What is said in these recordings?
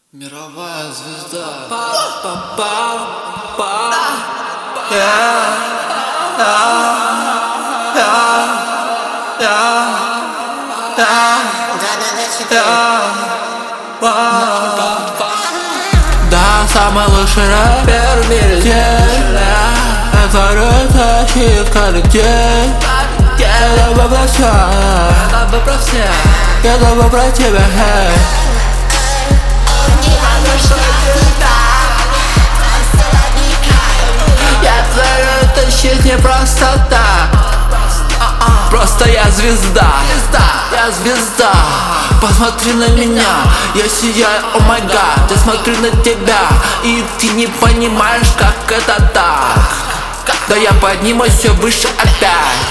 Мировая звезда. Да, самый лучший рэпер в мире. Это рытащит каждый день. Это бы про всех. Это бы про тебя. Я твою тащить не просто так. Просто я звезда. Я звезда. Посмотри на меня, я сияю, о май гад. Я смотрю на тебя, и ты не понимаешь, как это так. Да я поднимусь все выше опять.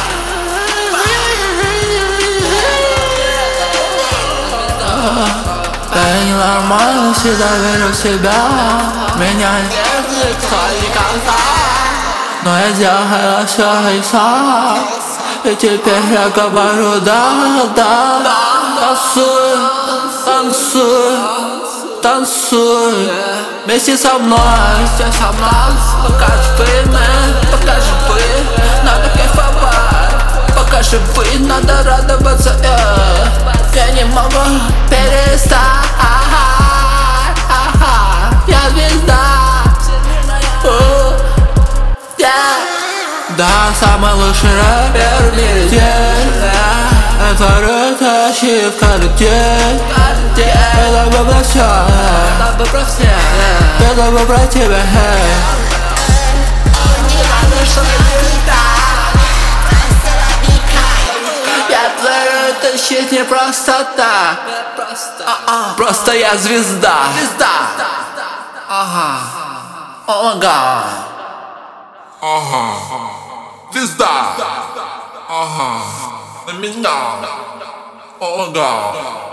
Да я ненормально, всегда верю в себя. Меня нет никто никогда. Но я делаю все и сам. И теперь я говорю да. Танцуй, танцуй, танцуй вместе со мной. Пока живы, надо кайфовать. Пока живы, надо радоваться. Я не могу перестать. Я звезда. Да, самый лучший рэпер в мире. Это рытащит каждый день. Это бы про всех. Это бы про тебя. Я твою тащить не просто так. Просто я звезда. Ага. О май гад. Ага. Звезда. Ага. На меня. О май гад.